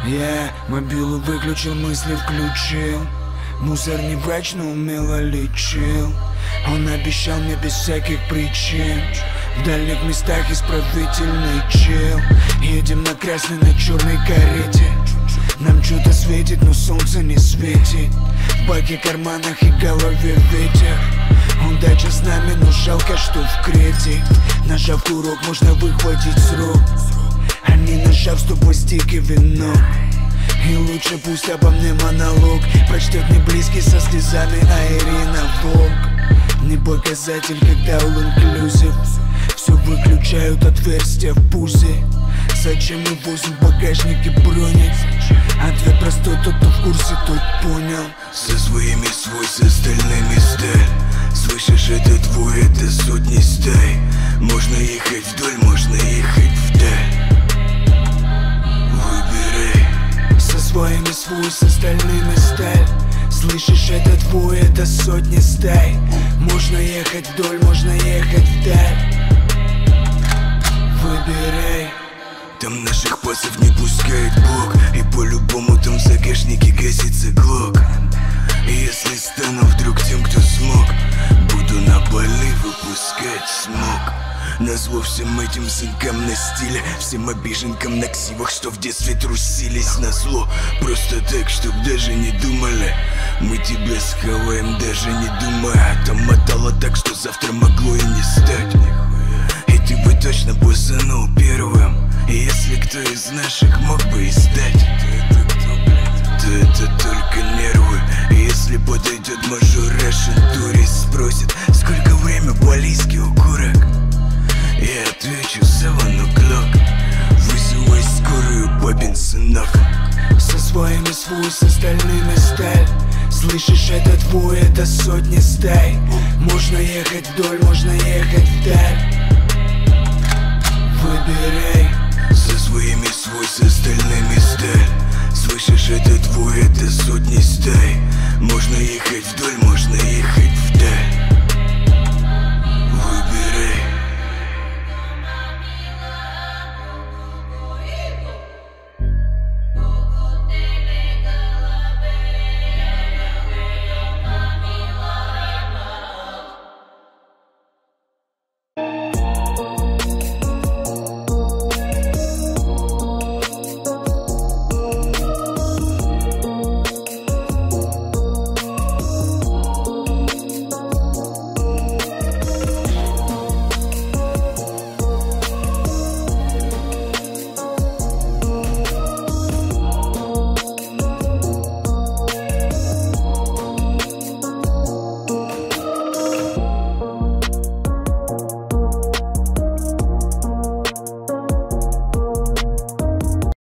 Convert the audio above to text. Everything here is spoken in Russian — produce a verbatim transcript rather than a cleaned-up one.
Я мобилу выключил, мысли включил. Мусор не врач, но умело лечил. Он обещал мне без всяких причин в дальних местах исправительный чел. Едем на красной, на черной карете. Нам что-то светит, но солнце не светит. В баке, карманах и голове ветер. Удача с нами, но жалко, что в Крете. Нажав курок, можно выхватить срок. А не нажав, сто пластики вино. И лучше пусть обо мне монолог прочтет не близкий со слезами, а Ирина Волк. Не показатель, когда all-inclusive. Все выключают отверстия в пузе. Зачем мы возим в багажнике броник? Ответ простой, тот, кто в курсе, тот понял. Со своими свой, с остальными сталь. Слышишь, это твой, это сотни стай. Можно ехать вдоль, можно ехать вдаль. Выбирай. Со своими свой, с остальными сталь. Слышишь, это твой, это сотни стай. Можно ехать вдоль, можно ехать вдаль. Выбирай. Там наших пасов не пускает Бог. И по-любому там в загашнике гасится глок. И если стану вдруг тем, кто смог, буду на Бали выпускать смог. Назло всем этим сынкам на стиле, всем обиженкам на ксивах, что в детстве трусились. Назло просто так, чтоб даже не думали. Мы тебя схаваем, даже не думая. Там мотало так, что завтра могло и не стать. И ты бы точно бусанул первым. И если кто из наших мог бы и стать, то это только нервы. И если подойдет мажор Russian турист, спросит, сколько время балийский укурок, я отвечу seven o'clock. Вызывай скорую, папин сынок. Со своими свой, с остальными сталь. Слышишь, это твой, это сотни стай. Можно ехать вдоль, можно ехать вдаль. Выбирай. Со своими свой, с остальными сталь. Слышишь, это твой, это сотни стай. Можно ехать вдоль, можно ехать вдаль.